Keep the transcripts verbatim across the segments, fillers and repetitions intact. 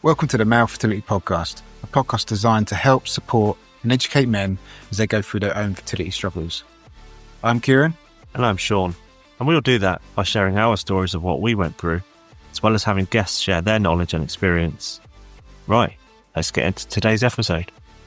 Welcome to the Male Fertility Podcast, a podcast designed to help, support and educate men as they go through their own fertility struggles. I'm Kieran. And I'm Sean. And we'll do that by sharing our stories of what we went through, as well as having guests share their knowledge and experience. Right, let's get into today's episode.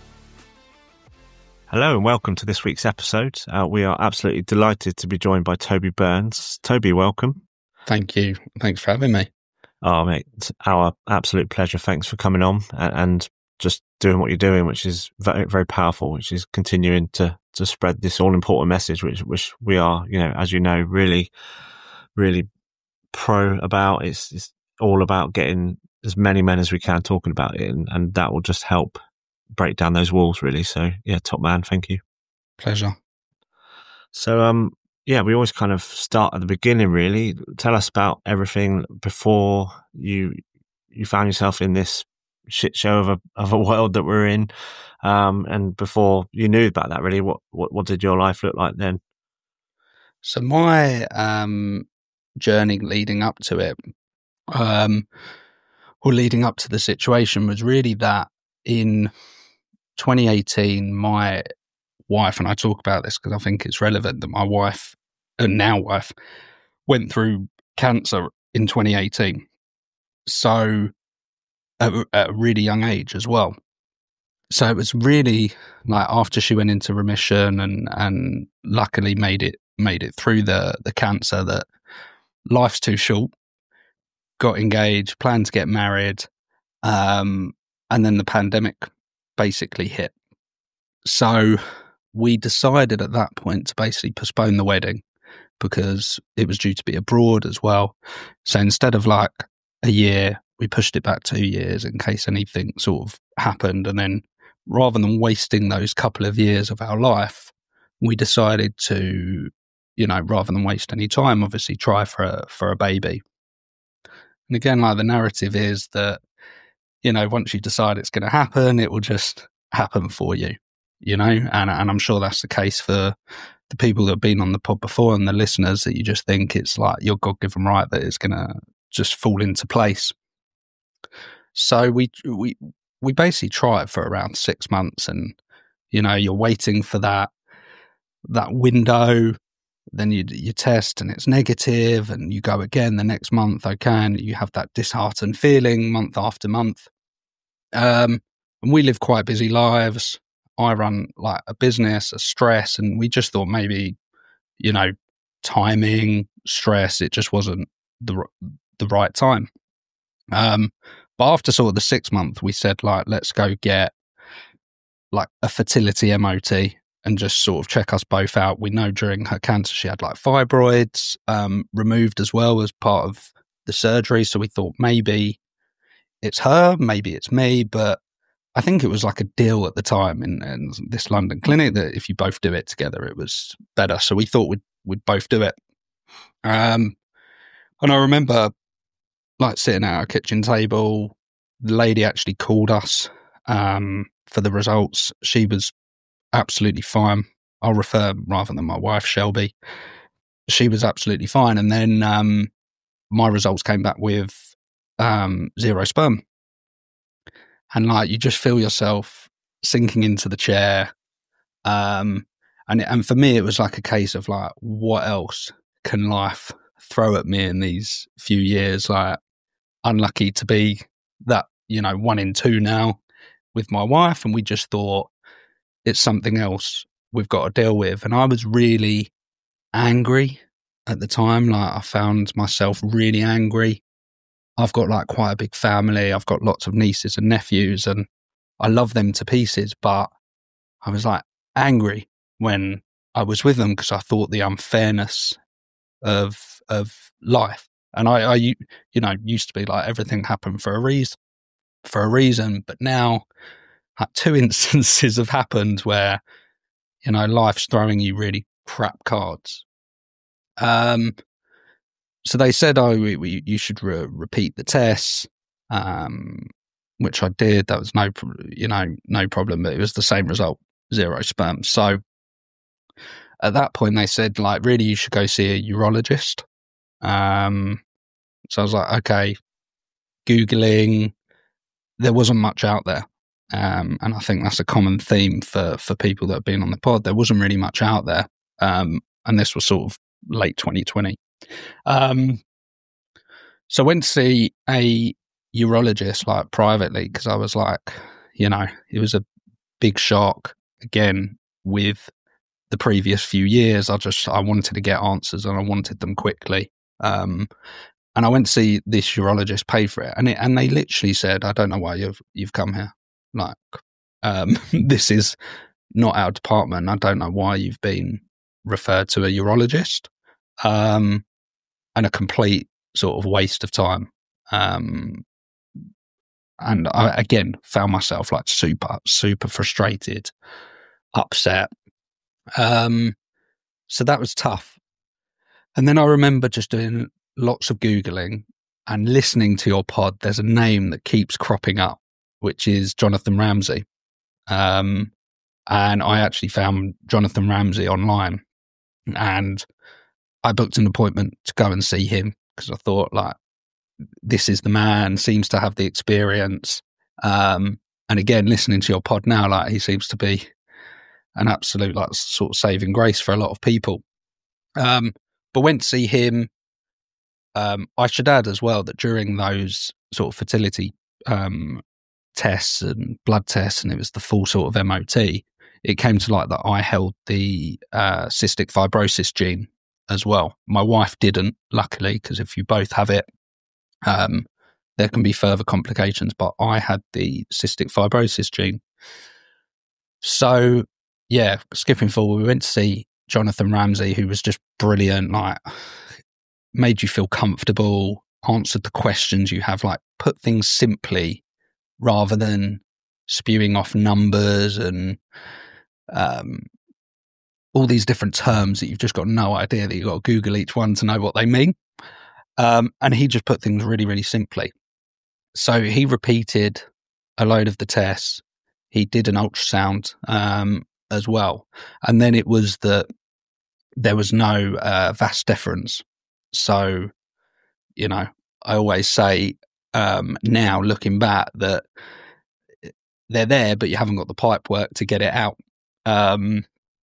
Hello and welcome to this week's episode. Uh, we are absolutely delighted to be joined by Toby Burns. Toby, welcome. Thank you. Thanks for having me. Oh, mate, it's our absolute pleasure. Thanks for coming on and, and just doing what you're doing, which is very, very powerful, which is continuing to, to spread this all-important message, which, which we are, you know, as you know, really, really pro about. It's, it's all about getting as many men as we can talking about it, and, and that will just help break down those walls, really. So, yeah, top man, thank you. Pleasure. So, um, yeah, we always kind of start at the beginning, really. Tell us about everything before you you found yourself in this shit show of a of a world that we're in, um, and before you knew about that, really. What, what what did your life look like then? So my um, journey leading up to it, um, or leading up to the situation, was really that in twenty eighteen, my wife, and I talk about this because I think it's relevant, that my wife, and now wife, went through cancer in twenty eighteen. So at, at a really young age as well. So it was really like after she went into remission and, and luckily made it made it through the, the cancer, that life's too short, got engaged, planned to get married, um, and then the pandemic basically hit. So we decided at that point to basically postpone the wedding because it was due to be abroad as well. So instead of like a year, we pushed it back two years in case anything sort of happened. And then rather than wasting those couple of years of our life, we decided to, you know, rather than waste any time, obviously try for a, for a baby. And again, like the narrative is that, you know, once you decide it's going to happen, it will just happen for you. You know, and and I'm sure that's the case for the people that have been on the pod before and the listeners, that you just think it's like your God-given right that it's going to just fall into place. So we we we basically tried for around six months, and you know, you're waiting for that that window. Then you you test and it's negative, and you go again the next month. Okay, and you have that disheartened feeling month after month. Um, and we live quite busy lives. I run like a business, a stress, and we just thought maybe, you know, timing, stress, it just wasn't the the right time. Um, but after sort of the six month, we said like, let's go get like a fertility M O T and just sort of check us both out. We know during her cancer she had like fibroids um, removed as well as part of the surgery. So we thought maybe it's her, maybe it's me, but I think it was like a deal at the time in, in this London clinic that if you both do it together, it was better. So we thought we'd, we'd both do it. Um, and I remember like sitting at our kitchen table, the lady actually called us um, for the results. She was absolutely fine. I'll refer rather than my wife, Shelby. She was absolutely fine. And then um, my results came back with um, zero sperm. And like, you just feel yourself sinking into the chair. Um, and, and for me, it was like a case of like, what else can life throw at me in these few years? Like, unlucky to be that, you know, one in two now with my wife. And we just thought it's something else we've got to deal with. And I was really angry at the time. Like, I found myself really angry. I've got like quite a big family. I've got lots of nieces and nephews, and I love them to pieces. But I was like angry when I was with them because I thought the unfairness of of life. And I, I, you know, used to be like everything happened for a reason, for a reason. But now, like, two instances have happened where, you know, life's throwing you really crap cards. Um. So they said, oh, we, we, you should re- repeat the tests, um, which I did. That was no, you know, no problem. But it was the same result, zero sperm. So at that point, they said, like, really, you should go see a urologist. Um, so I was like, okay, Googling, there wasn't much out there. Um, and I think that's a common theme for, for people that have been on the pod. There wasn't really much out there. Um, and this was sort of late twenty twenty. Um, so I went to see a urologist, like privately, because I was like, you know, it was a big shock again with the previous few years. I just, I wanted to get answers and I wanted them quickly. Um, and I went to see this urologist, pay for it. And it, and they literally said, I don't know why you've, you've come here. Like, um, this is not our department. I don't know why you've been referred to a urologist. Um, and a complete sort of waste of time. Um, and I, again, found myself like super, super frustrated, upset. Um, so that was tough. And then I remember just doing lots of Googling and listening to your pod. There's a name that keeps cropping up, which is Jonathan Ramsey. Um, and I actually found Jonathan Ramsey online, and I booked an appointment to go and see him because I thought, like, this is the man, seems to have the experience. Um, and again, listening to your pod now, like, he seems to be an absolute, like, sort of saving grace for a lot of people. Um, but went to see him. Um, I should add as well that during those sort of fertility um, tests and blood tests, and it was the full sort of M O T, it came to light that I held the uh, cystic fibrosis gene as well. My wife didn't, luckily, because if you both have it, um, there can be further complications, but I had the cystic fibrosis gene. So, yeah, skipping forward, we went to see Jonathan Ramsey, who was just brilliant, like, made you feel comfortable, answered the questions you have, like, put things simply rather than spewing off numbers and um, all these different terms that you've just got no idea, that you've got to Google each one to know what they mean. Um, and he just put things really, really simply. So he repeated a load of the tests. He did an ultrasound um, as well. And then it was that there was no uh, vas deferens. So, you know, I always say um, now, looking back, that they're there, but you haven't got the pipe work to get it out. Um,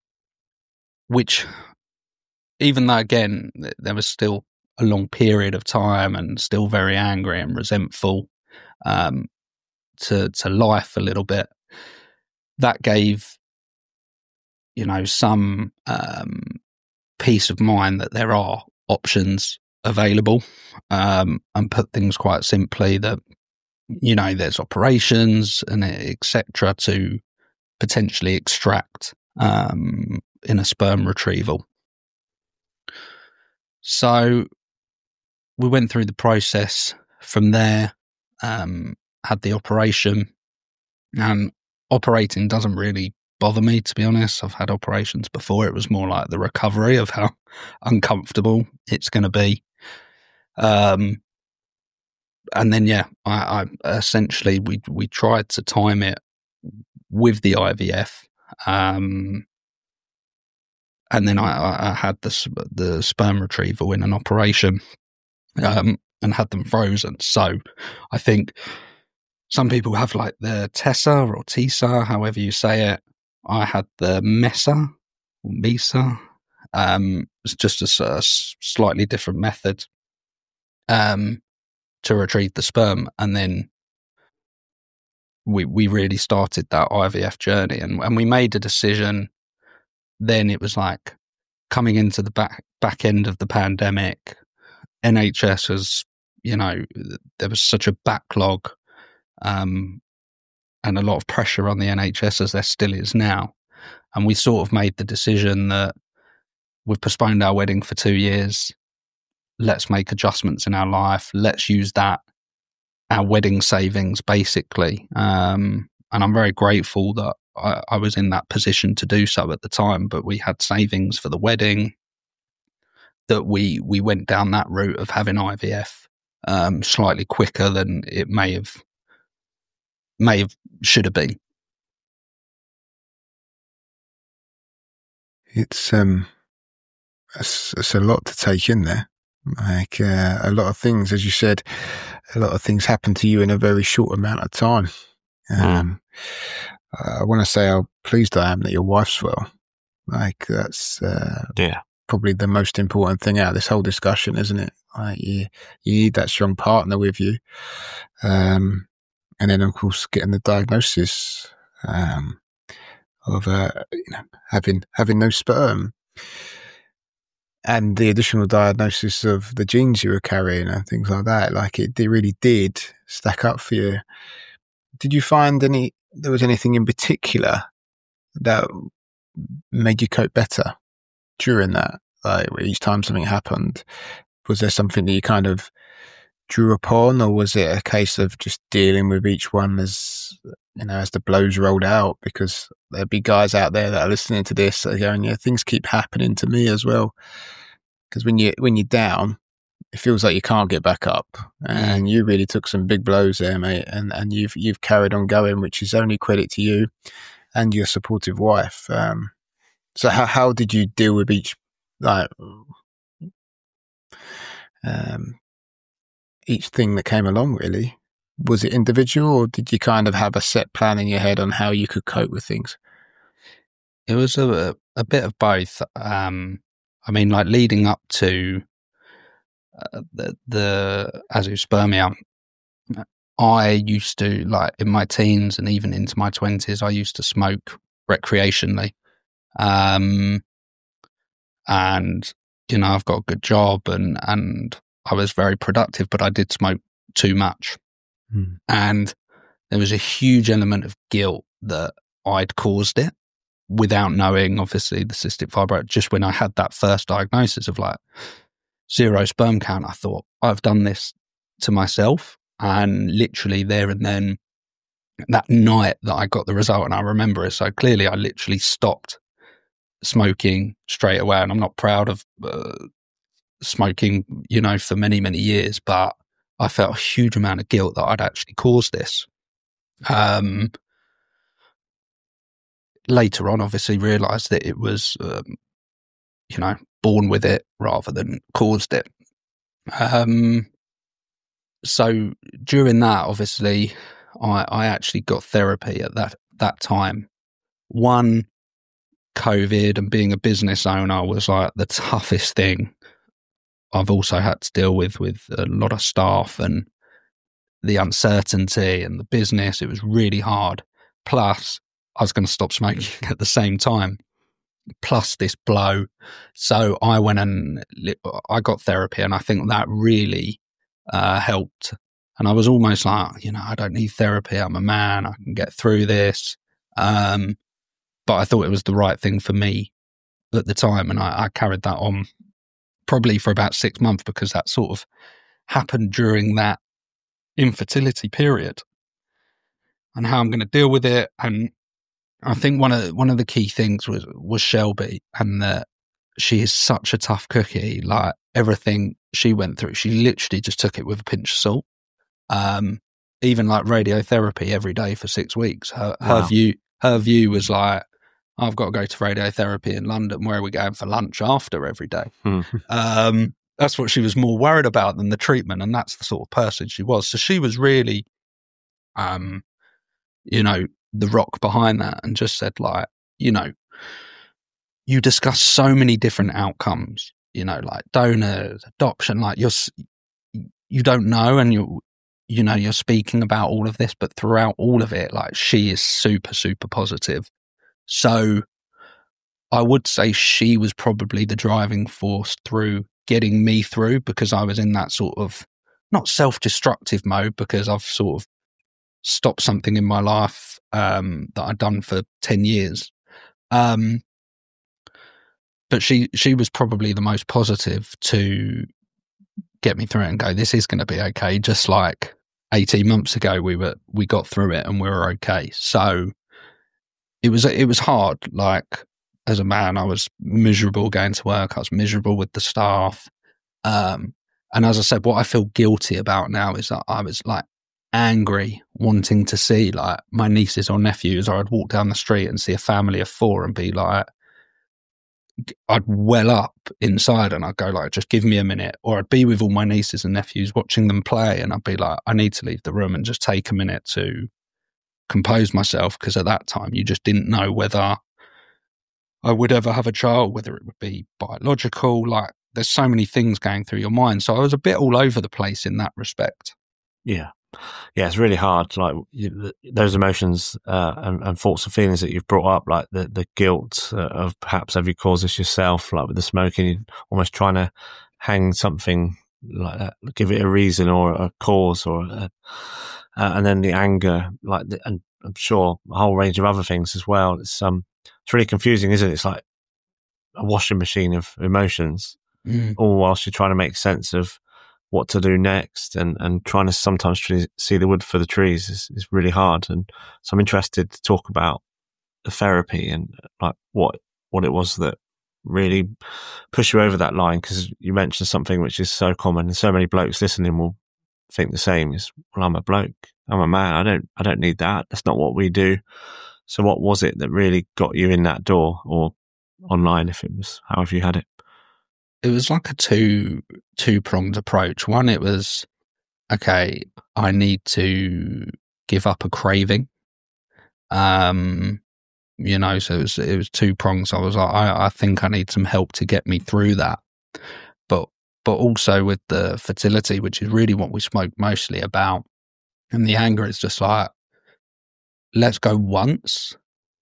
which, even though, again, there was still a long period of time and still very angry and resentful um, to, to life a little bit, that gave, you know, some um, peace of mind that there are options available, um, and put things quite simply that, you know, there's operations and et cetera to potentially extract um, in a sperm retrieval. So we went through the process from there, um, had the operation, and operating doesn't really bother me, to be honest. I've had operations before. It was more like the recovery of how uncomfortable it's going to be. Um, and then, yeah, I, I essentially, we, we tried to time it with the I V F. Um, and then I, I had the, the sperm retrieval in an operation, um, and had them frozen. So I think some people have like the Tessa or Tisa, however you say it. I had the Mesa or Mesa. Um, it's just a, a slightly different method um, to retrieve the sperm. And then we we really started that I V F journey. And, and we made a decision. Then it was like coming into the back, back end of the pandemic, N H S was, you know, there was such a backlog um, and a lot of pressure on the N H S, as there still is now. And we sort of made the decision that we've postponed our wedding for two years. Let's make adjustments in our life. Let's use that, our wedding savings, basically. Um, and I'm very grateful that I, I was in that position to do so at the time, but we had savings for the wedding, that we, we went down that route of having I V F um, slightly quicker than it may have, may have, should have been. It's, um, it's, it's a lot to take in there. Like uh, a lot of things, as you said, a lot of things happen to you in a very short amount of time. Um, mm. I want to say how pleased I am that your wife's well. Like that's uh, yeah. probably the most important thing out of this whole discussion, isn't it? Like you, you need that strong partner with you. Um, and then of course getting the diagnosis, um, of, uh, you know, having, having no sperm and the additional diagnosis of the genes you were carrying and things like that. Like it, it really did stack up for you. Did you find any, there was anything in particular that made you cope better during that? Like each time something happened, was there something that you kind of drew upon, or was it a case of just dealing with each one as, you know, as the blows rolled out? Because there'd be guys out there that are listening to this that are going, yeah, things keep happening to me as well. Because when you, when you're down, it feels like you can't get back up, and you really took some big blows there, mate. And, and you've, you've carried on going, which is only credit to you and your supportive wife. Um, so how, how did you deal with each, like, um, each thing that came along, really? Was it individual, or did you kind of have a set plan in your head on how you could cope with things? It was a, a bit of both. Um, I mean, like leading up to uh, the, the azoospermia, I used to, like in my teens and even into my twenties, I used to smoke recreationally. Um, and, you know, I've got a good job and, and I was very productive, but I did smoke too much. Mm. And there was a huge element of guilt that I'd caused it without knowing, obviously, the cystic fibrosis. Just when I had that first diagnosis of like zero sperm count, I thought, I've done this to myself. And literally there and then, that night that I got the result, and I remember it so clearly, I literally stopped smoking straight away. And I'm not proud of uh, smoking, you know, for many, many years, but I felt a huge amount of guilt that I'd actually caused this. Um, later on, obviously realised that it was, um, you know, born with it rather than caused it. Um, so during that, obviously, I, I actually got therapy at that, that time. One, COVID and being a business owner was like the toughest thing I've also had to deal with, with a lot of staff and the uncertainty and the business. It was really hard. Plus, I was going to stop smoking at the same time, plus this blow. So I went and I got therapy, and I think that really uh, helped. And I was almost like, you know, I don't need therapy. I'm a man. I can get through this. Um, but I thought it was the right thing for me at the time. And I, I carried that on probably for about six months because that sort of happened during that infertility period, and how I'm going to deal with it. And I think one of one of the key things was was Shelby, and that she is such a tough cookie. Like everything she went through, she literally just took it with a pinch of salt. Um, even like radiotherapy every day for six weeks. Her, wow. her view, her view was like, I've got to go to radiotherapy in London. Where are we going for lunch after every day? Hmm. Um, that's what she was more worried about than the treatment. And that's the sort of person she was. So she was really, um, you know, the rock behind that, and just said like, you know, you discuss so many different outcomes, you know, like donors, adoption, like you're, you don't know. And you, you know, you're speaking about all of this, but throughout all of it, like she is super, super positive. So I would say she was probably the driving force through getting me through, because I was in that sort of not self-destructive mode, because I've sort of stopped something in my life um, that I'd done for ten years. Um, but she, she was probably the most positive to get me through it and go, this is going to be okay. Just like eighteen months ago, we were, we got through it and we were okay. So it was, it was hard. Like as a man, I was miserable going to work. I was miserable with the staff. Um, and as I said, what I feel guilty about now is that I was like angry, wanting to see like my nieces or nephews, or I'd walk down the street and see a family of four and be like, I'd well up inside and I'd go like, just give me a minute. Or I'd be with all my nieces and nephews watching them play and I'd be like, I need to leave the room and just take a minute to compose myself, because at that time you just didn't know whether I would ever have a child, whether it would be biological. Like, there's so many things going through your mind. So I was a bit all over the place in that respect. Yeah. Yeah, it's really hard. Like you, those emotions uh, and, and thoughts and feelings that you've brought up, like the, the guilt uh, of perhaps have you caused this yourself, like with the smoking, almost trying to hang something like that, give it a reason or a cause, or a, uh, and then the anger, like, the, and I'm sure a whole range of other things as well. It's um, it's really confusing, isn't it? It's like a washing machine of emotions, Mm. all whilst you're trying to make sense of what to do next, and, and trying to sometimes tr- see the wood for the trees is, is really hard. And so I'm interested to talk about the therapy and like what what it was that really pushed you over that line, because you mentioned something which is so common, and so many blokes listening will think the same: is, well, I'm a bloke, I'm a man, I don't I don't need that. That's not what we do. So what was it that really got you in that door, or online, if it was however you had it? It was like a two two pronged approach. One, it was, okay, I need to give up a craving. Um, you know, so it was it was two prongs. I was like, I, I think I need some help to get me through that. But but also with the fertility, which is really what we spoke mostly about, and the anger, is just like, let's go once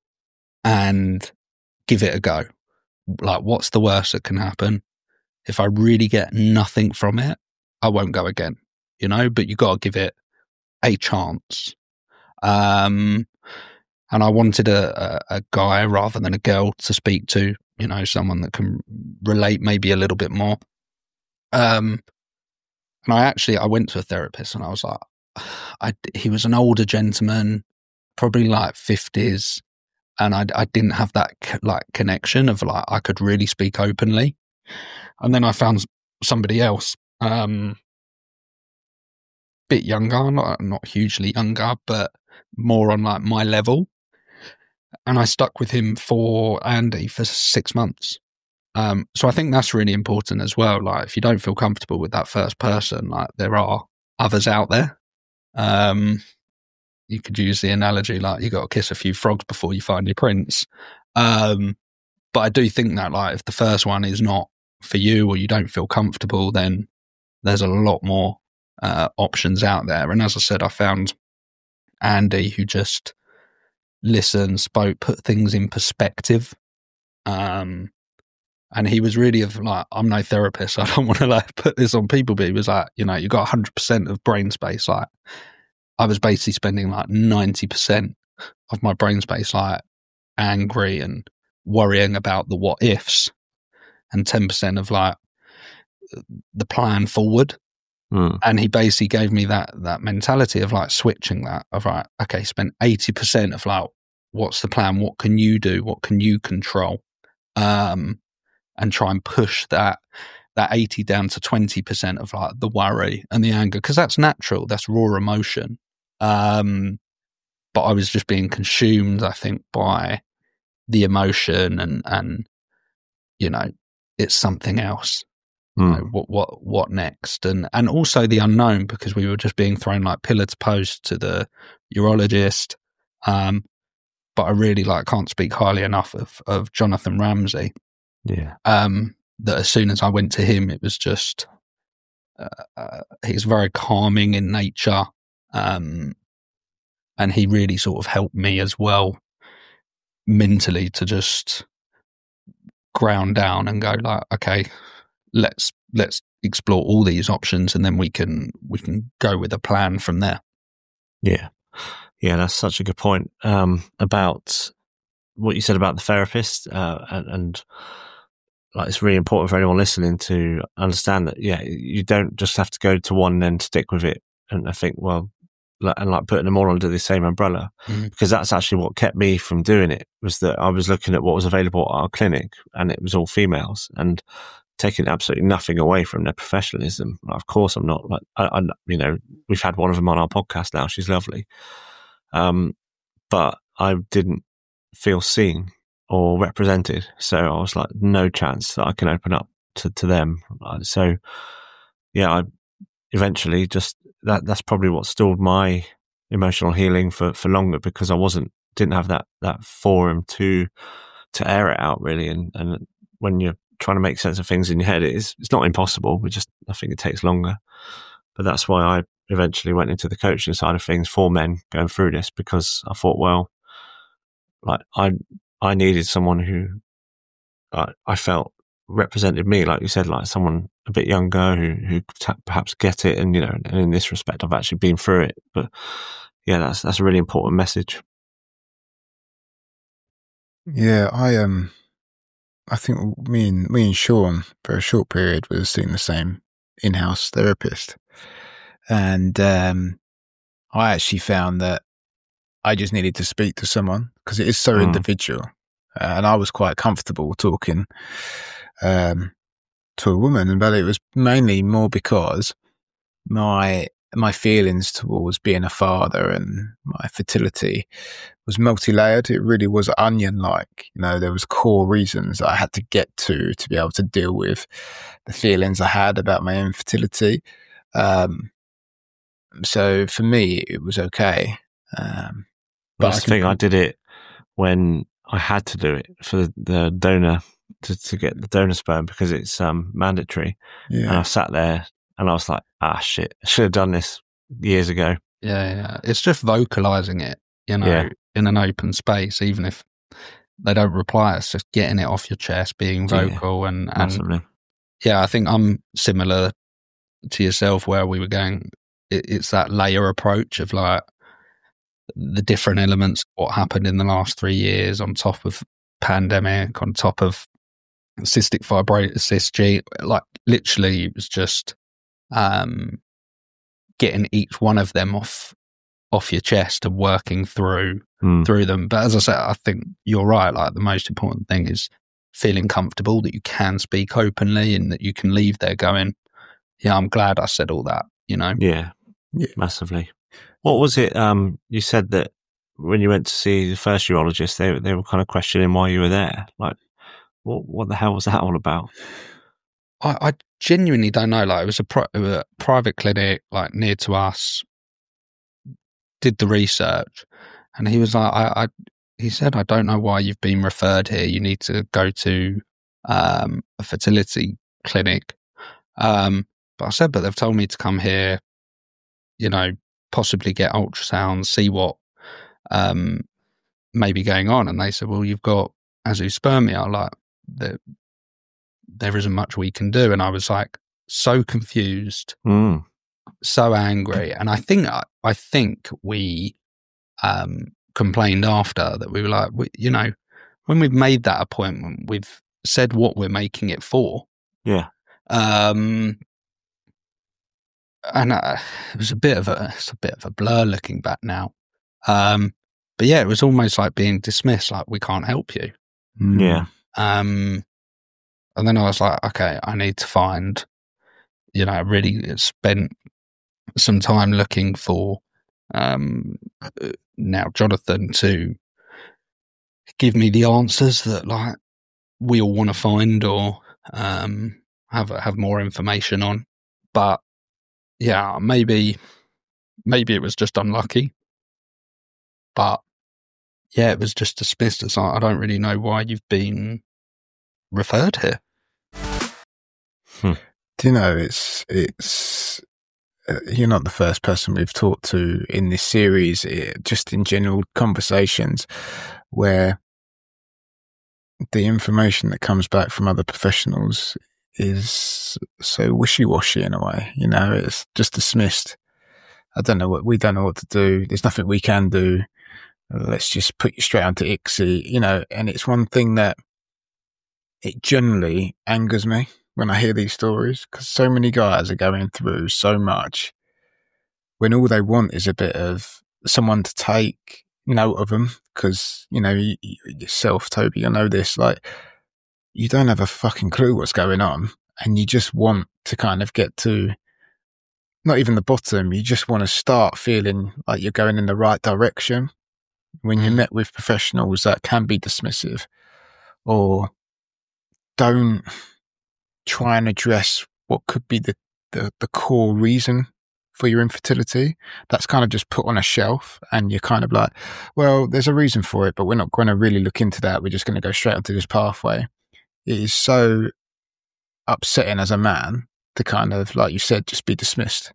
and give it a go. Like, what's the worst that can happen? If I really get nothing from it, I won't go again, you know, but you got to give it a chance. Um, and I wanted a, a, a guy rather than a girl to speak to, you know, someone that can relate maybe a little bit more. Um, and I actually, I went to a therapist and I was like, I, he was an older gentleman, probably like fifties. And I, I didn't have that like connection of like, I could really speak openly. And then I found somebody else, um, bit younger, not not hugely younger, but more on like my level. And I stuck with him for Andy for six months. Um, so I think that's really important as well. Like, if you don't feel comfortable with that first person, like, there are others out there. Um, you could use the analogy like you got to kiss a few frogs before you find your prince. Um, but I do think that, like, if the first one is not for you, or you don't feel comfortable, then there's a lot more uh, options out there. And as I said, I found Andy, who just listened, spoke, put things in perspective. Um, and he was really of like, I'm no therapist, so I don't want to like put this on people, but he was like, you know, you got one hundred percent of brain space. Like, I was basically spending like ninety percent of my brain space like angry and worrying about the what ifs, and ten percent of like the plan forward. Mm. And he basically gave me that that mentality of like switching that, of like, okay, spend eighty percent of like, what's the plan? What can you do? What can you control? Um, and try and push that that eighty down to twenty percent of like the worry and the anger, because that's natural, that's raw emotion. Um, but I was just being consumed, I think, by the emotion, and and you know, it's something else. Mm. You know, what what what next, and and also the unknown, because we were just being thrown like pillar to post to the urologist. Um, but I really like can't speak highly enough of of Jonathan Ramsey. Yeah. Um, that as soon as I went to him, it was just uh, uh, he's very calming in nature, um, and he really sort of helped me as well mentally to just ground down and go like, okay, let's let's explore all these options, and then we can we can go with a plan from there. Yeah, yeah, that's such a good point um, about what you said about the therapist, uh, and, and like, it's really important for anyone listening to understand that, yeah, you don't just have to go to one and then stick with it. And I think, well, like, and like putting them all under the same umbrella, mm-hmm. because that's actually what kept me from doing it, was that I was looking at what was available at our clinic, and it was all females, and taking absolutely nothing away from their professionalism. Of course, I'm not like, I, I, you know, we've had one of them on our podcast now. She's lovely. Um, but I didn't feel seen or represented. So I was like, no chance that I can open up to, to them. So yeah, I eventually just, that that's probably what stalled my emotional healing for, for longer, because I wasn't, didn't have that, that forum to, to air it out really. And, and when you're trying to make sense of things in your head, it's, it's not impossible, but just, I think it takes longer. But that's why I eventually went into the coaching side of things for men going through this, because I thought, well, like I, I needed someone who I, I felt represented me, like you said, like someone a bit younger who, who could perhaps get it. And, you know, and in this respect, I've actually been through it. But yeah, that's, that's a really important message. Yeah. I, um, I think me and, me and Sean for a short period was seeing the same in-house therapist. And, um, I actually found that I just needed to speak to someone because it is so mm. individual. Uh, and I was quite comfortable talking, um, to a woman, but it was mainly more because my, my feelings towards being a father and my fertility was multi-layered. It really was onion-like. You know, there was core reasons that I had to get to, to be able to deal with the feelings I had about my infertility. Um, so for me, it was okay. Um, but I think I did it when I had to do it for the donor to, to get the donor sperm, because it's um, mandatory. Yeah. And I sat there and I was like, ah, shit, I should have done this years ago. Yeah, yeah. It's just vocalizing it, you know, yeah. in an open space, even if they don't reply, it's just getting it off your chest, being vocal. Yeah, and, and massively. Yeah, I think I'm similar to yourself where we were going, it, it's that layer approach of like the different elements, what happened in the last three years on top of pandemic, on top of cystic fibrosis, C S G, like literally it was just um, getting each one of them off off your chest and working through mm. through them. But as I said, I think you're right. Like the most important thing is feeling comfortable that you can speak openly and that you can leave there going, yeah, I'm glad I said all that, you know? Yeah, yeah. Massively. What was it? Um, you said that when you went to see the first urologist, they they were kind of questioning why you were there. Like, what what the hell was that all about? I, I genuinely don't know. Like, it was a, pri- a private clinic, like near to us. Did the research, and he was like, I, I he said, I don't know why you've been referred here. You need to go to um, a fertility clinic. Um, but I said, but they've told me to come here, you know, possibly get ultrasounds, see what um, may be going on. And they said, well, you've got azoospermia, like the, there isn't much we can do. And I was like, so confused, mm. so angry. And I think, I think we um, complained after that. We were like, we, you know, when we've made that appointment, we've said what we're making it for. Yeah. Um, and uh, it was a bit of a, it's a bit of a blur looking back now. Um, but yeah, it was almost like being dismissed, like we can't help you. Yeah. Um, and then I was like, okay, I need to find, you know, I really spent some time looking for, um, now Jonathan to give me the answers that like we all want to find or, um, have, have more information on. But yeah, maybe, maybe it was just unlucky, but yeah, it was just dismissed as I don't really know why you've been referred here. Hmm. Do you know, it's, it's, uh, you're not the first person we've talked to in this series, it, just in general conversations where the information that comes back from other professionals is so wishy-washy in a way, you know, it's just dismissed. I don't know what, we don't know what to do. There's nothing we can do. Let's just put you straight onto I C S I, you know, and it's one thing that it generally angers me when I hear these stories because so many guys are going through so much when all they want is a bit of someone to take note of them because, you know, you, you, yourself, Toby, you know this, like, you don't have a fucking clue what's going on and you just want to kind of get to not even the bottom, you just want to start feeling like you're going in the right direction. When you're met with professionals that can be dismissive, or don't try and address what could be the, the, the core reason for your infertility. That's kind of just put on a shelf, and you're kind of like, well, there's a reason for it, but we're not going to really look into that. We're just going to go straight onto this pathway. It is so upsetting as a man to kind of, like you said, just be dismissed.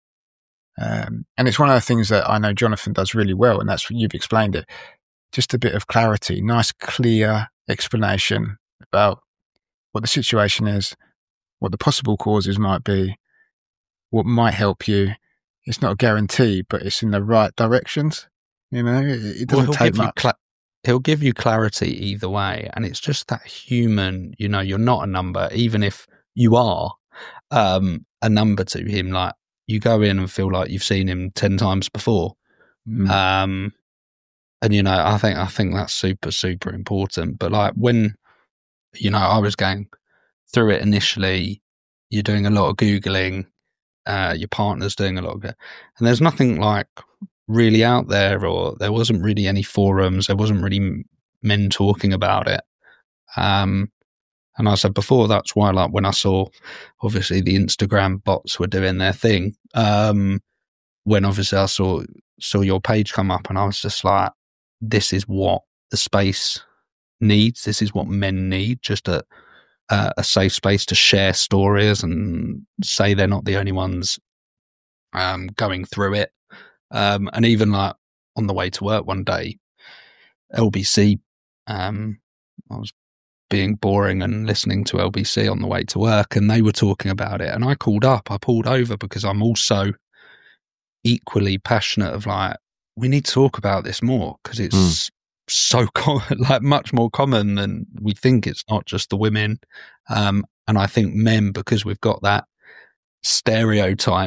Um, and it's one of the things that I know Jonathan does really well, and that's what you've explained it. Just a bit of clarity, nice, clear explanation about what the situation is, what the possible causes might be, what might help you. It's not a guarantee, but it's in the right directions. You know, it, it doesn't well, take much. Cla- he'll give you clarity either way. And it's just that human, you know, you're not a number, even if you are um, a number to him. Like, you go in and feel like you've seen him ten times before. Mm. Um, and, you know, I think, I think that's super, super important. But like when, you know, I was going through it initially, you're doing a lot of Googling, uh, your partner's doing a lot of it. And there's nothing like really out there, or there wasn't really any forums. There wasn't really men talking about it. Um, And I said before, that's why, like, when I saw, obviously, the Instagram bots were doing their thing, um, when obviously I saw saw your page come up, and I was just like, this is what the space needs. This is what men need, just a, a, a safe space to share stories and say they're not the only ones um, going through it. Um, and even, like, on the way to work one day, L B C, um, I was being boring and listening to L B C on the way to work, and they were talking about it, and I called up, I pulled over, because I'm also equally passionate of, like, we need to talk about this more, because it's mm. so common, like much more common than we think. It's not just the women. Um, and I think men, because we've got that stereotype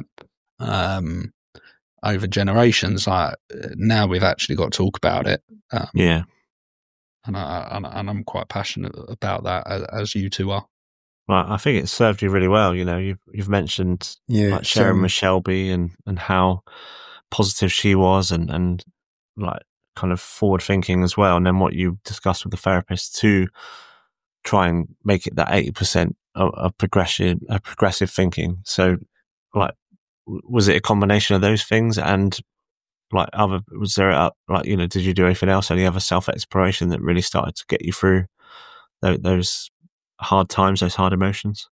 um, over generations, like now we've actually got to talk about it. Um, yeah. And, I, and, and I'm quite passionate about that, as, as you two are. Well, I think it served you really well. You know, you've you've mentioned yeah, like sharing um, with Shelby and, and how positive she was, and, and like kind of forward thinking as well. And then what you discussed with the therapist to try and make it that eighty percent of, of progression, of progressive thinking. So, like, was it a combination of those things? And like other, was there a, like, you know, did you do anything else, any other self exploration that really started to get you through those, those hard times, those hard emotions?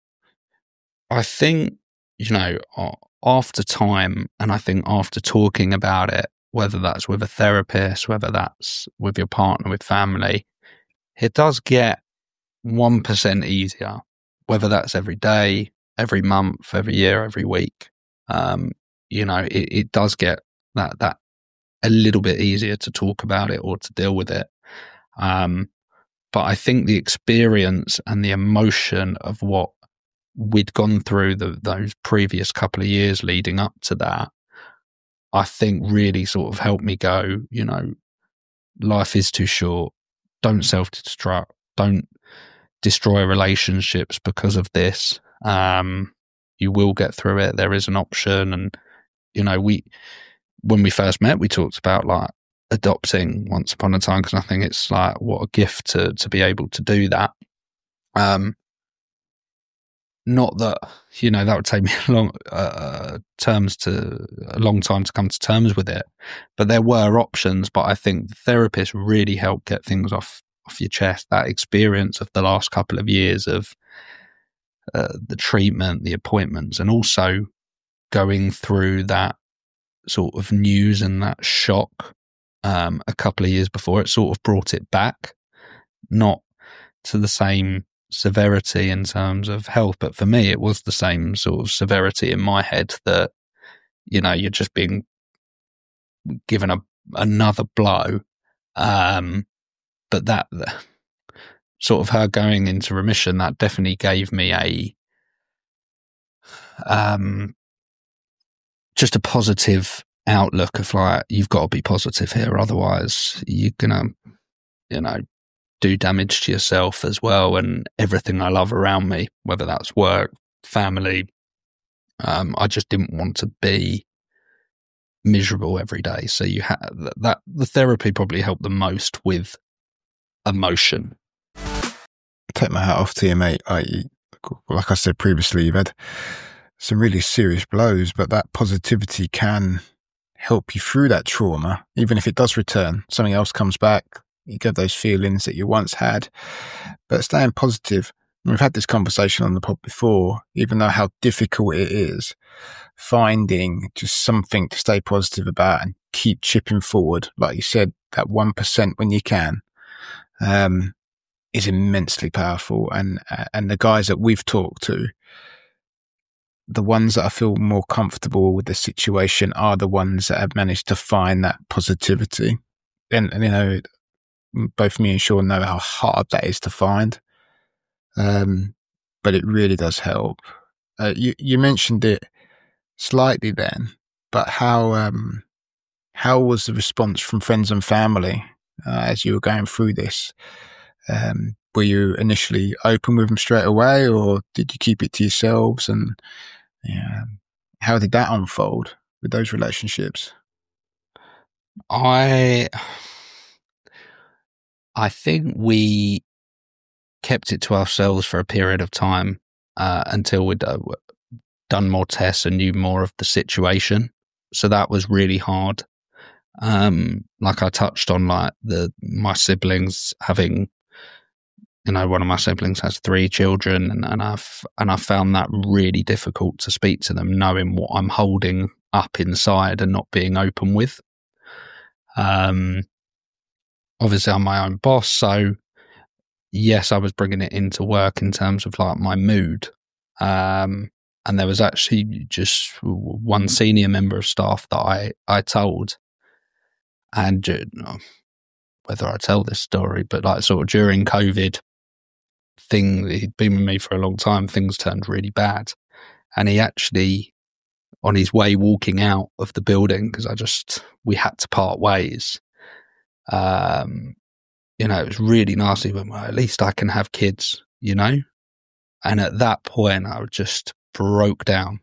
I think, you know, after time, and I think after talking about it, whether that's with a therapist, whether that's with your partner, with family, it does get one percent easier, whether that's every day, every month, every year, every week. Um, you know, it, it does get that that a little bit easier to talk about it or to deal with it. Um, but I think the experience and the emotion of what we'd gone through the, those previous couple of years leading up to that, I think really sort of helped me go, you know, life is too short. Don't self-destruct. Don't destroy relationships because of this. Um, you will get through it. There is an option. And, you know, we, when we first met, we talked about like adopting once upon a time, because I think it's like, what a gift to to be able to do that. Um, not that, you know, that would take me a long uh, terms to a long time to come to terms with it, but there were options. But I think the therapist really helped get things off off your chest. That experience of the last couple of years of uh, the treatment, the appointments, and also going through that sort of news and that shock um, a couple of years before, it sort of brought it back, not to the same severity in terms of health, but for me it was the same sort of severity in my head, that, you know, you're just being given a another blow. Um, but that sort of her going into remission, that definitely gave me a um just a positive outlook of like, you've got to be positive here, otherwise you're gonna, you know, do damage to yourself as well and everything I love around me, whether that's work, family. Um, I just didn't want to be miserable every day. So you had that, the therapy probably helped the most with emotion. take my hat off to you, mate. I, like I said previously, you've had some really serious blows, but that positivity can help you through that trauma. Even if it does return, something else comes back, you get those feelings that you once had. But staying positive, we've had this conversation on the pod before, even though how difficult it is, finding just something to stay positive about and keep chipping forward, like you said, that one percent when you can, um, is immensely powerful. And, and the guys that we've talked to, the ones that I feel more comfortable with the situation are the ones that have managed to find that positivity. And, and you know, both me and Sean know how hard that is to find. Um, but it really does help. Uh, you, you mentioned it slightly then, but how, um, how was the response from friends and family, uh, as you were going through this? Um, were you initially open with them straight away, or did you keep it to yourselves? And yeah, how did that unfold with those relationships? I, I think we kept it to ourselves for a period of time uh, until we'd uh, done more tests and knew more of the situation. So that was really hard. Um, like I touched on, like the my siblings having. You know, one of my siblings has three children, and, and I've and I found that really difficult to speak to them, knowing what I'm holding up inside and not being open with. Um, obviously, I'm my own boss, so yes, I was bringing it into work in terms of like my mood. Um, and there was actually just one senior member of staff that I I told, and you know, whether I tell this story, but like sort of during COVID. Thing he'd been with me for a long time, things turned really bad, and he actually, on his way walking out of the building, because I just we had to part ways, um you know, it was really nasty, but well, at least I can have kids, you know. And at that point I just broke down,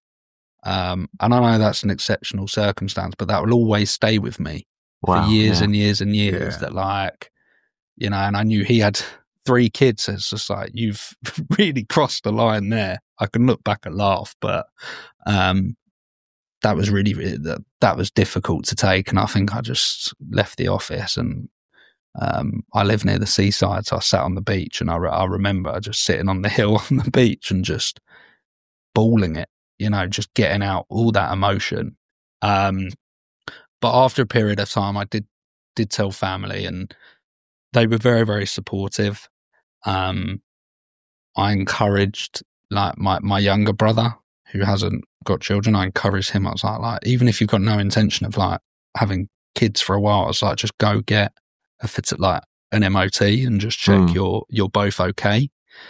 um and I know that's an exceptional circumstance, but that will always stay with me wow, for years yeah. and years and years yeah. that like, you know, and I knew he had three kids. It's just like, you've really crossed the line there. I can look back and laugh, but um, that was really, that, that was difficult to take. And I think I just left the office, and um, I live near the seaside. So I sat on the beach, and I, re- I remember just sitting on the hill on the beach and just bawling it, you know, just getting out all that emotion. Um, but after a period of time, I did, did tell family, and they were very, very supportive. Um, I encouraged like my, my younger brother who hasn't got children. I encouraged him. I was like, like, even if you've got no intention of like having kids for a while, I was like, just go get a fit like an M O T and just check mm. you're, you're both okay.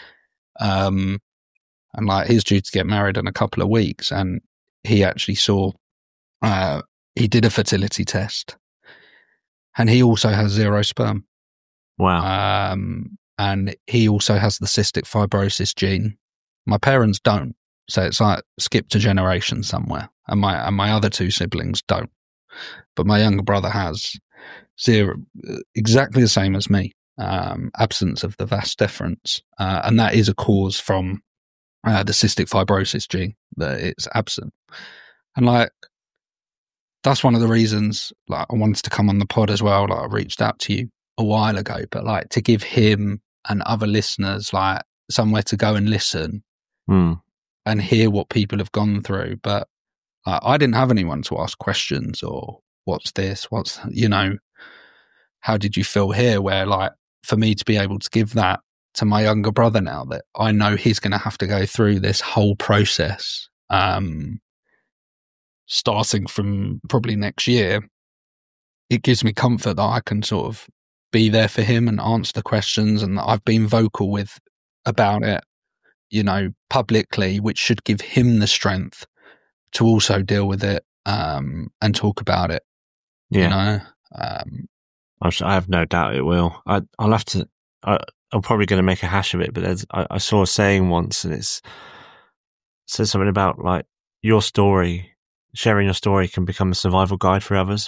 Um, and like he's due to get married in a couple of weeks, and he actually saw, uh, he did a fertility test, and he also has zero sperm. Wow. Um, and he also has the cystic fibrosis gene. My parents don't. So it's like skipped a generation somewhere. And my, and my other two siblings don't. But my younger brother has zero, exactly the same as me. Um, absence of the vas deferens. Uh, and that is a cause from uh, the cystic fibrosis gene, that it's absent. And like, that's one of the reasons like I wanted to come on the pod as well. Like I reached out to you a while ago, but like to give him and other listeners like somewhere to go and listen mm. and hear what people have gone through. But uh, I didn't have anyone to ask questions or what's this, what's, you know, how did you feel here? Where like for me to be able to give that to my younger brother now that I know he's going to have to go through this whole process, um, starting from probably next year, it gives me comfort that I can sort of be there for him and answer the questions, and that I've been vocal with about it, you know, publicly, which should give him the strength to also deal with it, um, and talk about it. Yeah. You know, um, I have no doubt it will. I, I'll have to, I, I'm probably going to make a hash of it, but there's, I, I saw a saying once, and it's, it says something about like your story, sharing your story can become a survival guide for others.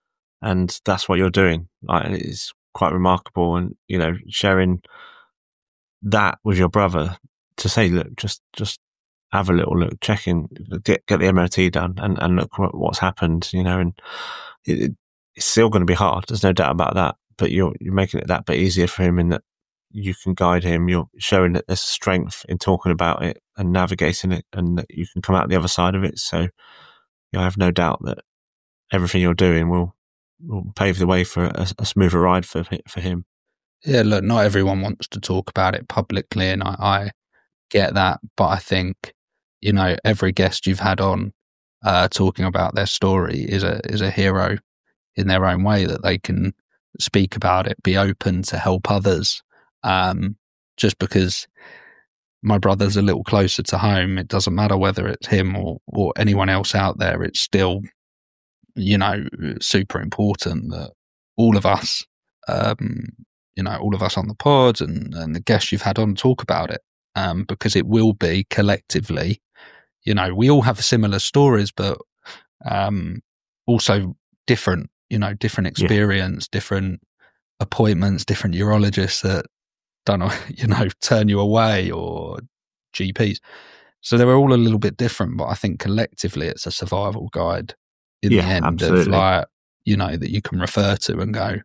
And that's what you're doing. Like, it's quite remarkable. And, you know, sharing that with your brother to say, look, just just have a little look, check in, get, get the M O T done, and, and look what, what's happened, you know, and it, it's still going to be hard. There's no doubt about that. But you're you're making it that bit easier for him in that you can guide him. You're showing that there's strength in talking about it and navigating it, and that you can come out the other side of it. So you know, I have no doubt that everything you're doing will will pave the way for a, a smoother ride for for him. Yeah, look, not everyone wants to talk about it publicly, and I, I get that. But I think, you know, every guest you've had on uh, talking about their story is a is a hero in their own way, that they can speak about it, be open to help others. Um, just because my brother's a little closer to home, it doesn't matter whether it's him or, or anyone else out there. It's still, you know, super important that all of us, um, you know, all of us on the pod and, and the guests you've had on talk about it, um, because it will be collectively, you know, we all have similar stories, but um, also different, you know, different experience, yeah. different appointments, different urologists that don't know, you know, turn you away, or G Ps. So they're all a little bit different, but I think collectively it's a survival guide in yeah, the end absolutely. Of like, you know, that you can refer to and go,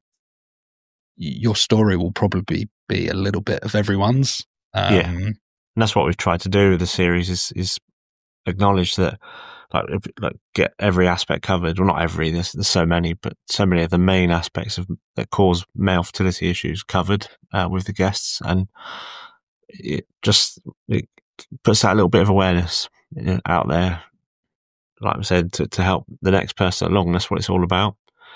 your story will probably be a little bit of everyone's. Um, yeah. And that's what we've tried to do with the series is, is acknowledge that, like, like get every aspect covered. Well, not every, there's, there's so many, but so many of the main aspects of that cause male fertility issues covered uh, with the guests. And it just it puts that little bit of awareness, you know, out there, like I said, to, to help the next person along. That's what it's all about.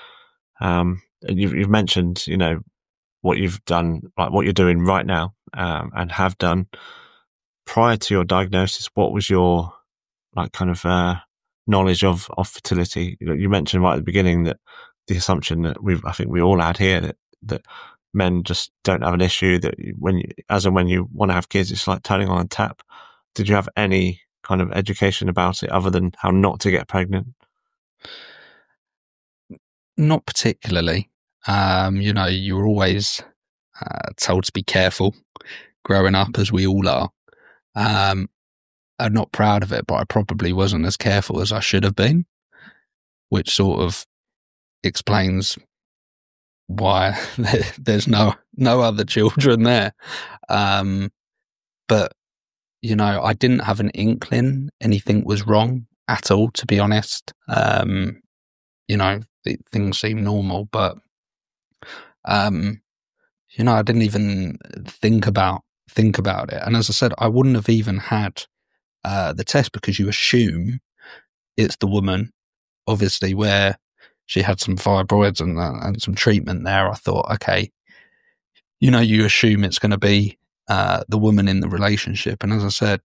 Um, and you've, you've mentioned, you know, what you've done, like what you're doing right now, um, and have done prior to your diagnosis. What was your, like, kind of uh, knowledge of, of fertility? You know, you mentioned right at the beginning that the assumption that we've, I think we all had here, that, that men just don't have an issue, that when you, as and when you want to have kids, it's like turning on a tap. Did you have any kind of education about it other than how not to get pregnant? Not particularly. Um, you know, you were always uh, told to be careful growing up, as we all are. Um, I'm not proud of it, but I probably wasn't as careful as I should have been, which sort of explains why there's no no other children there. Um, but, you know, I didn't have an inkling anything was wrong at all, to be honest. Um, you know, th- things seem normal, but, um, you know, I didn't even think about think about it. And as I said, I wouldn't have even had Uh, the test, because you assume it's the woman. Obviously, where she had some fibroids and, uh, and some treatment there, I thought, okay, you know, you assume it's going to be uh, the woman in the relationship. And as I said,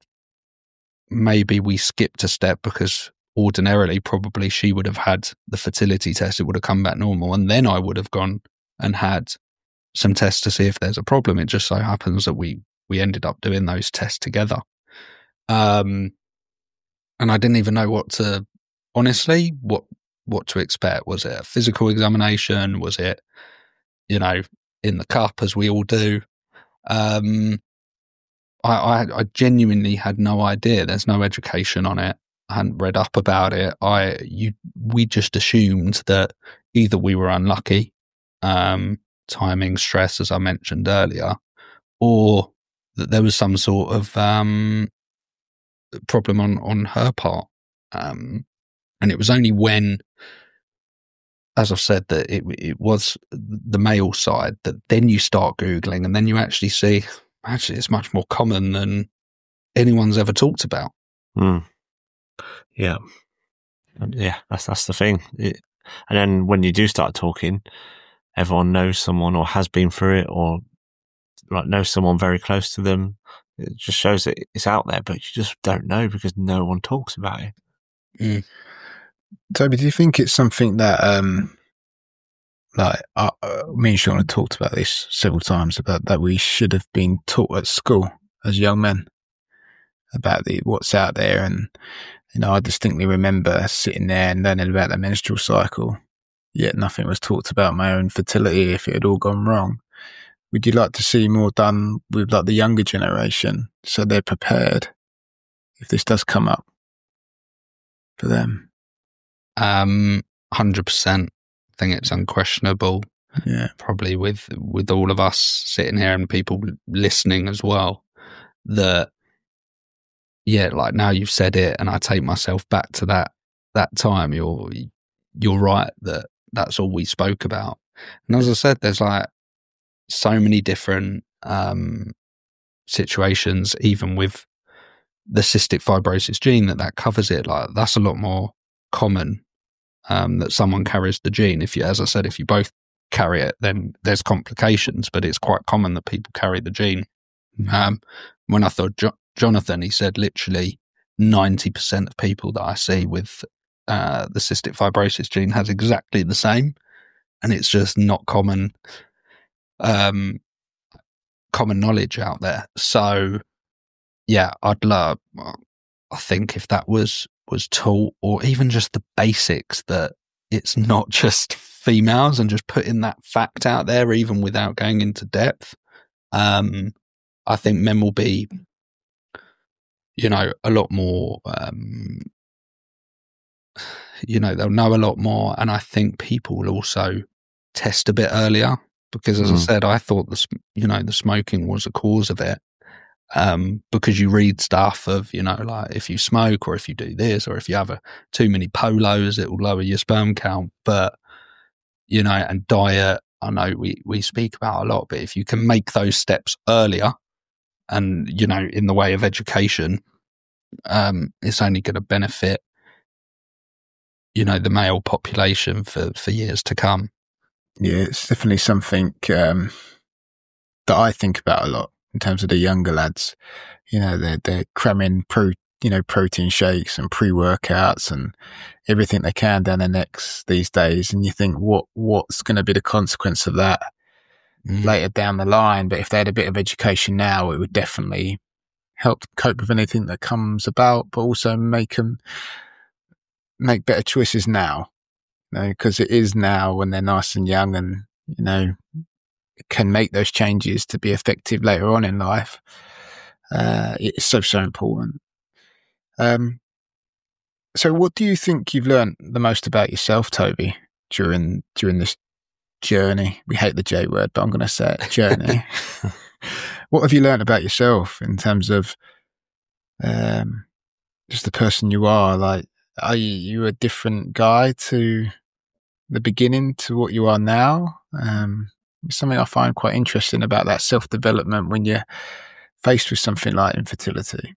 maybe we skipped a step, because ordinarily probably she would have had the fertility test. It would have come back normal. And then I would have gone and had some tests to see if there's a problem. It just so happens that we, we ended up doing those tests together. Um, and I didn't even know what to, honestly, what, what to expect. Was it a physical examination? Was it, you know, in the cup, as we all do? Um, I, I, I genuinely had no idea. There's no education on it. I hadn't read up about it. I, you, we just assumed that either we were unlucky, um, timing, stress, as I mentioned earlier, or that there was some sort of, um, problem on, on her part. Um, and it was only when, as I've said, that it, it was the male side, that then you start Googling and then you actually see, actually, it's much more common than anyone's ever talked about. Mm. Yeah. Yeah, that's, that's the thing. It, and then when you do start talking, everyone knows someone or has been through it, or like knows someone very close to them. It just shows that it's out there, but you just don't know because no one talks about it. Mm. Toby, do you think it's something that, um, like, uh, me and Sean have talked about this several times, about that we should have been taught at school as young men about the what's out there? And, you know, I distinctly remember sitting there and learning about the menstrual cycle, yet nothing was talked about my own fertility if it had all gone wrong. would you like to see more done with like the younger generation so they're prepared if this does come up for them? Um, one hundred percent. I think it's unquestionable. Yeah. Probably with, with all of us sitting here and people listening as well, that, yeah, like now you've said it and I take myself back to that, that time. You're, you're right that that's all we spoke about. And as I said, there's like so many different, um, situations, even with the cystic fibrosis gene, that that covers it. Like that's a lot more common, um, that someone carries the gene. If you, as I said, if you both carry it, then there's complications, but it's quite common that people carry the gene. Mm-hmm. Um, when I thought jo- Jonathan, he said literally ninety percent of people that I see with uh, the cystic fibrosis gene has exactly the same, and it's just not common, um, common knowledge out there. So, yeah, I'd love. I think if that was was taught, or even just the basics, that it's not just females, and just putting that fact out there, even without going into depth. Um, I think men will be, you know, a lot more, um, you know, they'll know a lot more. And I think people will also test a bit earlier because, as mm. I said, I thought the, you know, the smoking was a cause of it. Um, because you read stuff of, you know, like if you smoke or if you do this or if you have a, too many polos, it will lower your sperm count. But, you know, and diet, I know we, we speak about a lot, but if you can make those steps earlier and, you know, in the way of education, um, it's only going to benefit, you know, the male population for, for years to come. Yeah, it's definitely something um, that I think about a lot in terms of the younger lads. You know, they're, they're cramming pro, you know, protein shakes and pre-workouts and everything they can down their necks these days. And you think, what what's going to be the consequence of that mm. later down the line? But if they had a bit of education now, it would definitely help cope with anything that comes about, but also make them make better choices now. You know, because it is now when they're nice and young and, you know, can make those changes to be effective later on in life. Uh, it's so, so important. Um, so what do you think you've learned the most about yourself, Toby, during, during this journey? We hate the J word, but I'm going to say it, journey. What have you learned about yourself in terms of, um, just the person you are? Like, are you, you a different guy to the beginning to what you are now? Um, something I find quite interesting about that self-development when you're faced with something like infertility.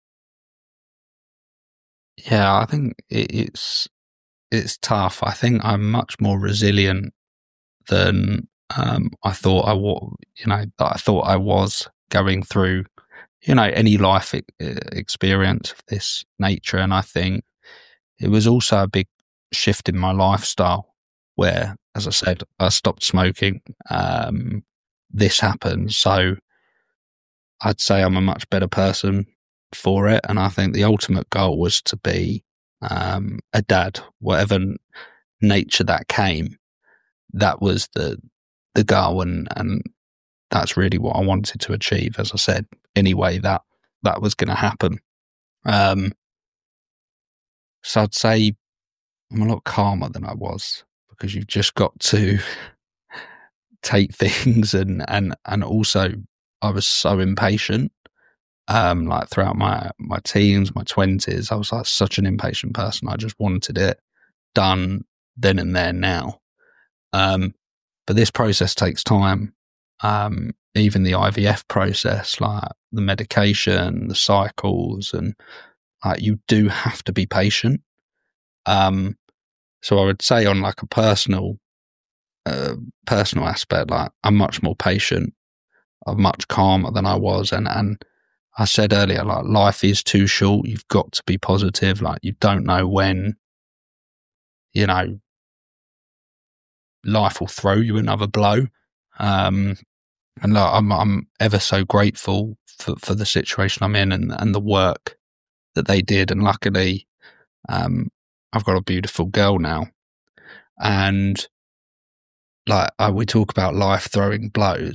Yeah, I think it, it's it's tough. I think I'm much more resilient than um, I thought I was. You know, that I thought I was going through, you know, any life e- experience of this nature. And I think it was also a big shift in my lifestyle, where, as I said, I stopped smoking. Um, this happened, so I'd say I'm a much better person for it. And I think the ultimate goal was to be um, a dad, whatever nature that came. That was the the goal, and and that's really what I wanted to achieve. As I said, anyway, that that was going to happen. Um, so I'd say I'm a lot calmer than I was, because you've just got to take things and and and also I was so impatient. Um, like throughout my my teens, my twenties, I was like such an impatient person. I just wanted it done then and there now. Um, but this process takes time. Um, even the I V F process, like the medication, the cycles, and like you do have to be patient. Um, so I would say on like a personal, uh, personal aspect, like I'm much more patient. I'm much calmer than I was, and and I said earlier, like life is too short. You've got to be positive. Like you don't know when, you know, life will throw you another blow. Um, and like, I'm I'm ever so grateful for, for the situation I'm in and and the work that they did. And luckily, um, I've got a beautiful girl now, and like I, we talk about life throwing blows.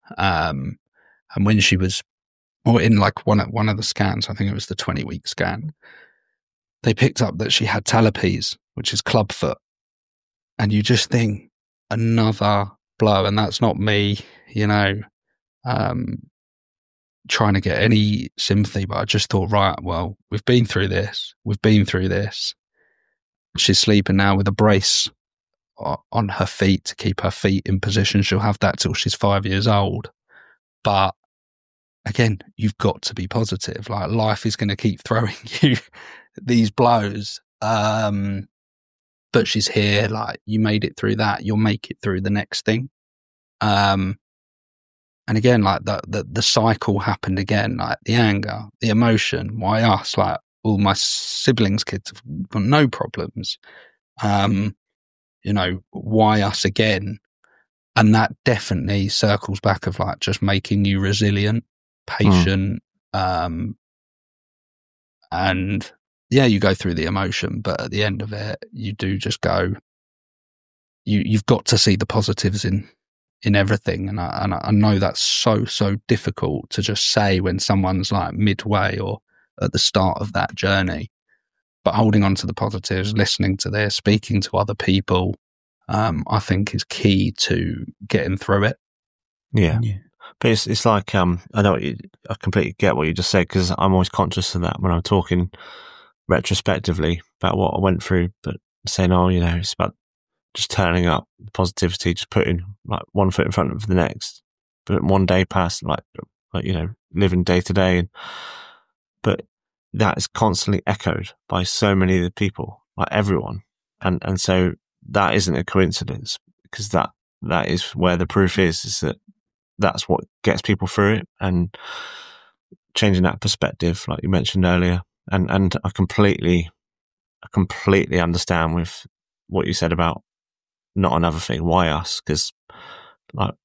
Um, and when she was, or in like one, one of the scans, I think it was the twenty week scan, they picked up that she had talipes, which is clubfoot. And you just think, another blow. And that's not me, you know, um, trying to get any sympathy, but I just thought, right, well, we've been through this. We've been through this. She's sleeping now with a brace on her feet to keep her feet in position. She'll have that till she's five years old. But again, you've got to be positive. Like, life is going to keep throwing you these blows. Um, but she's here. Like, you made it through that. You'll make it through the next thing. Um, and again, like the, the, the cycle happened again, like the anger, the emotion. Why us? Like, all my siblings' kids have got no problems. Um, you know, why us again? And that definitely circles back of like just making you resilient, patient, mm. um, and yeah, you go through the emotion, but at the end of it, you do just go, you, you've got to see the positives in, in everything. And I, and I know that's so, so difficult to just say when someone's like midway or at the start of that journey, but holding on to the positives, listening to this, speaking to other people, um, I think is key to getting through it. Yeah. yeah. But it's, it's like, um, I know what you, I completely get what you just said, because I'm always conscious of that when I'm talking retrospectively about what I went through, but saying, oh, you know, it's about just turning up, positivity, just putting like one foot in front of the next, but one day past, like, like, you know, living day to day. And, but that is constantly echoed by so many of the people, like everyone. And, and so that isn't a coincidence, because that, that is where the proof is, is that that's what gets people through it, and changing that perspective, like you mentioned earlier. And, and I completely, I completely understand with what you said about not another thing. Why us? Because like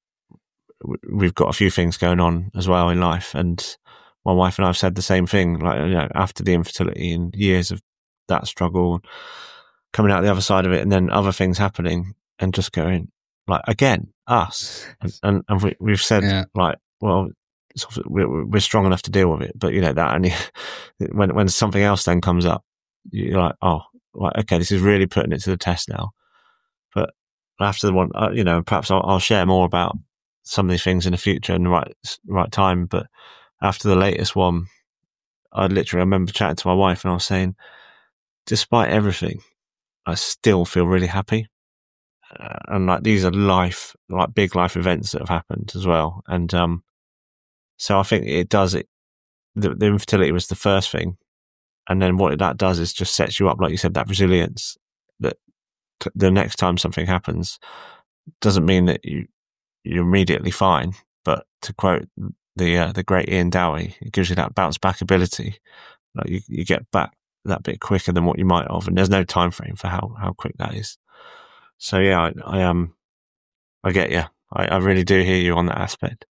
we've got a few things going on as well in life, and my wife and I have said the same thing. Like, you know, after the infertility and years of that struggle, coming out the other side of it, and then other things happening, and just going like, again, us, and and, and we, we've said yeah. like, well, we're, we're strong enough to deal with it, but you know that, and when when something else then comes up, you're like, oh, like, okay, this is really putting it to the test now. But after the one, uh, you know, perhaps I'll, I'll share more about some of these things in the future in the right right time. But after the latest one, I literally I remember chatting to my wife, and I was saying, despite everything, I still feel really happy. Uh, and like, these are life, like big life events that have happened as well. And um, so I think it does it. The, the infertility was the first thing, and then what that does is just sets you up, like you said, that resilience. That t- the next time something happens, doesn't mean that you you're immediately fine. But to quote the uh, the great Ian Dowie, it gives you that bounce back ability. Like you, you get back that bit quicker than what you might have, and there's no time frame for how, how quick that is. So yeah, I, I um, I get you. I, I really do hear you on that aspect.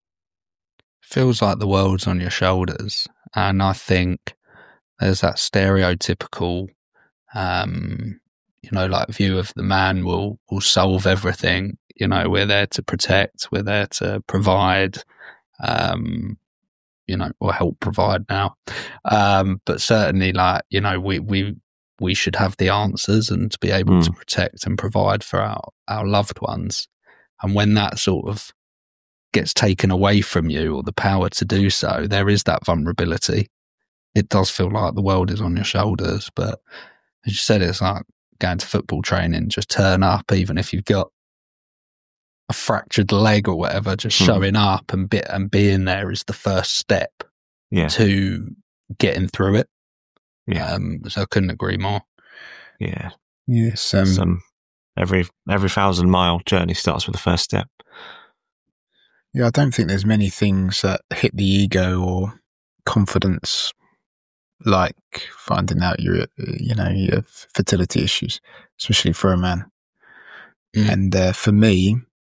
Feels like the world's on your shoulders, and I think there's that stereotypical, um, you know, like view of the man will will solve everything. You know, we're there to protect, we're there to provide, um, you know, or help provide now. Um, but certainly, like, you know, we we we should have the answers and to be able mm. to protect and provide for our, our loved ones. And when that sort of gets taken away from you, or the power to do so, there is that vulnerability. It does feel like the world is on your shoulders. But as you said, it's like going to football training, just turn up, even if you've got a fractured leg or whatever, just mm. showing up and bit and being there is the first step yeah. to getting through it. Yeah. Um, so I couldn't agree more. Yeah. Yes. Um, Some, every every thousand mile journey starts with the first step. Yeah, I don't think there's many things that hit the ego or confidence like finding out your, you know, your fertility issues, especially for a man. Mm. And uh, for me,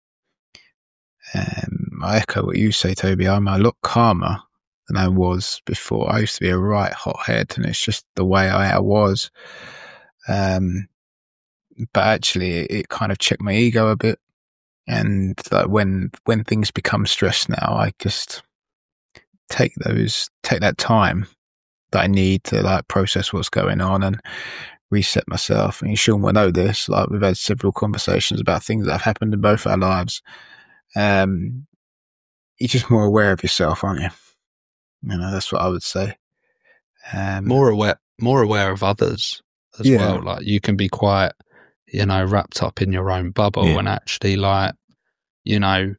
um, I echo what you say, Toby. I'm a lot calmer than I was before. I used to be a right hothead, and it's just the way I was. Um, but actually, it, it kind of checked my ego a bit. And like when when things become stressed now, I just take those take that time that I need to like process what's going on and reset myself. And Sean will know this. Like we've had several conversations about things that have happened in both our lives. Um, you're just more aware of yourself, aren't you? You know, that's what I would say. Um, more aware, more aware of others as yeah. well. Like you can be quite, you know, wrapped up in your own bubble, Yeah. and actually, like, you know,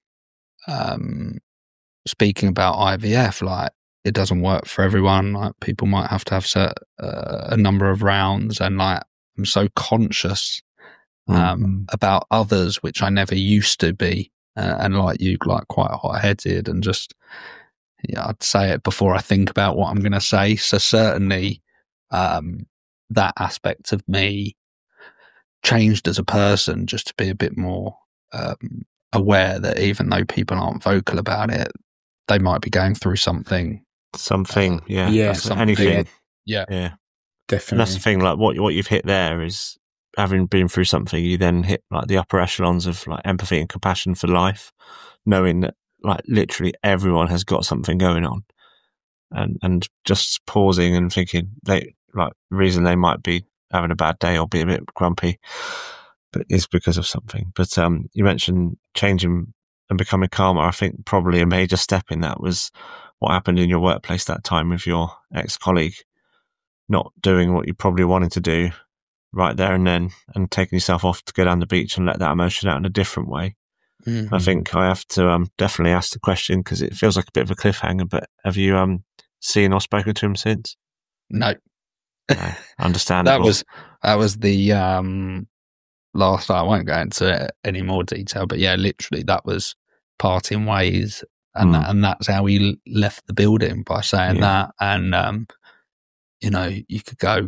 um, speaking about I V F, like it doesn't work for everyone. Like people might have to have set, uh, a number of rounds, and like I'm so conscious um, mm-hmm. about others, which I never used to be, uh, and like you, like quite hot headed and just. Yeah, I'd say it before I think about what I'm going to say. So certainly um, that aspect of me changed as a person, just to be a bit more um, aware that even though people aren't vocal about it, they might be going through something. Something, uh, yeah. Yeah, That's something. anything. Yeah. Yeah. Definitely. And that's the thing, like what what you've hit there is, having been through something, you then hit like the upper echelons of like empathy and compassion for life, knowing that like literally everyone has got something going on, and and just pausing and thinking they like the reason they might be having a bad day or be a bit grumpy, but is because of something. But um, you mentioned changing and becoming calmer. I think probably a major step in that was what happened in your workplace that time with your ex-colleague not doing what you probably wanted to do right there and then, and taking yourself off to go down the beach and let that emotion out in a different way. Mm-hmm. I think I have to um, definitely ask the question because it feels like a bit of a cliffhanger, but have you um, seen or spoken to him since? No. No, understandable. that was that was the um, last. I won't go into any more detail, but yeah, literally that was parting ways, and Mm. that, and that's how he left the building, by saying Yeah. that. And um, you know, you could go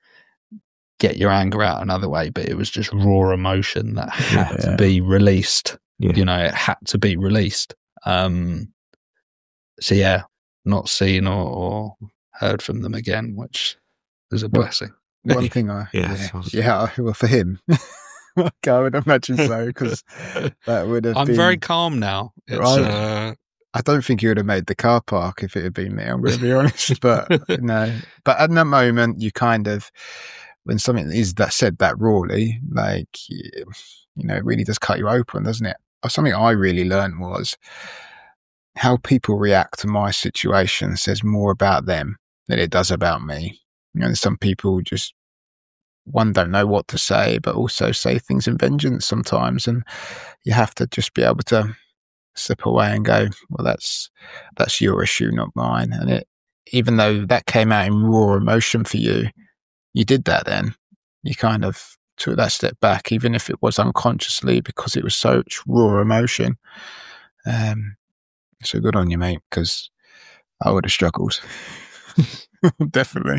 get your anger out another way, but it was just raw emotion that had Yeah. to be released. Yeah. You know, it had to be released. Um, so yeah, not seen or, or heard from them again, which is a Well, blessing. One thing I, Yeah, yeah, sounds- yeah, well, for him, I would imagine so, because that would have I'm been. very calm now. It's, Right. uh, I don't think you would have made the car park if it had been me, I'm going to be honest. But, you know, but at that moment, you kind of, when something is that said that rawly, like, you know, it really does cut you open, doesn't it? Something I really learned was how people react to my situation says more about them than it does about me. You know, some people just, one, don't know what to say, but also say things in vengeance sometimes. And you have to just be able to slip away and go, well, that's, that's your issue, not mine. And it, even though that came out in raw emotion for you, you did that then. You kind of took that step back, even if it was unconsciously, because it was such raw emotion. Um, so good on you, mate, because I would have struggled. Definitely.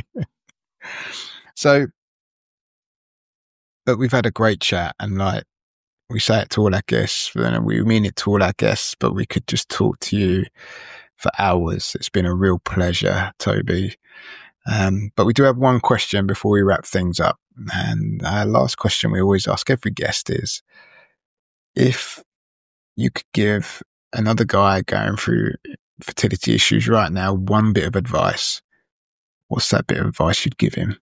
So, but we've had a great chat, and like we say it to all our guests, and we mean it to all our guests, but we could just talk to you for hours. It's been a real pleasure, Toby. Um, but we do have one question before we wrap things up. And our last question we always ask every guest is, if you could give another guy going through fertility issues right now one bit of advice, what's that bit of advice you'd give him?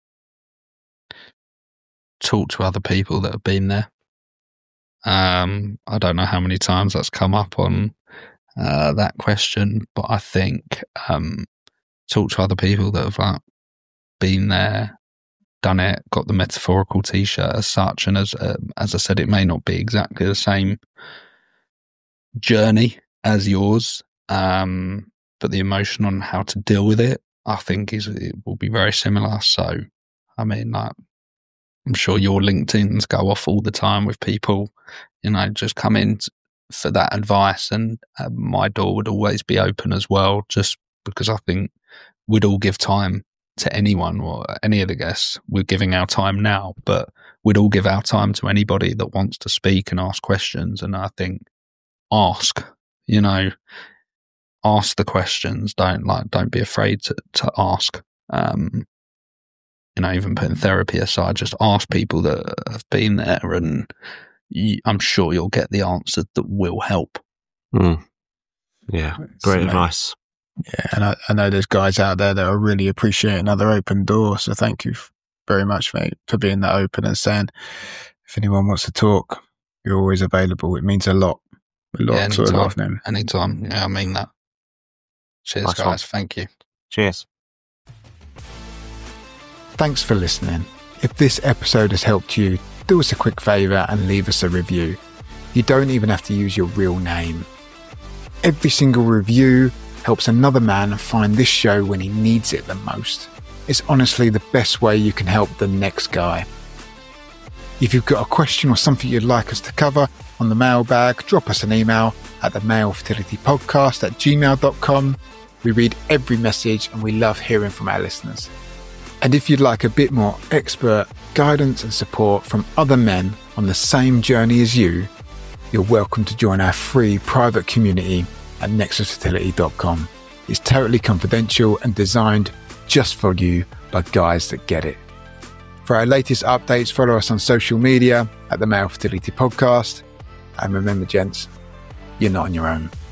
Talk to other people that have been there. Um, I don't know how many times that's come up on uh, that question, but I think um, talk to other people that have like, been there, done it, got the metaphorical t-shirt as such. And as uh, as I said, it may not be exactly the same journey as yours, um, but the emotion on how to deal with it, I think, is it will be very similar. So, I mean, like, I'm sure your LinkedIn's go off all the time with people, you know, just come in for that advice, and uh, my door would always be open as well, just because I think we'd all give time to anyone or any of the guests. We're giving our time now, but we'd all give our time to anybody that wants to speak and ask questions. And I think ask, you know, ask the questions. Don't like, don't be afraid to, to ask. Um, you know, even putting therapy aside, just ask people that have been there and you, I'm sure you'll get the answer that will help. Mm. Yeah, great advice. Yeah, and I, I know there's guys out there that are really appreciating another open door. So thank you very much, mate, for being that open and saying if anyone wants to talk, you're always available. It means a lot. A lot Yeah, to a lot of anytime. them. Anytime. Yeah, I mean that. Cheers, Nice guys. one. Thank you. Cheers. Thanks for listening. If this episode has helped you, do us a quick favour and leave us a review. You don't even have to use your real name. Every single review helps another man find this show when he needs it the most. It's honestly the best way you can help the next guy. If you've got a question or something you'd like us to cover on the mailbag, drop us an email at the male fertility podcast at gmail dot com. We read every message and we love hearing from our listeners. And if you'd like a bit more expert guidance and support from other men on the same journey as you, you're welcome to join our free private community at nexus fertility dot com. It's totally confidential and designed just for you by guys that get it. For our latest updates, follow us on social media at the Male Fertility Podcast. And remember, gents, you're not on your own.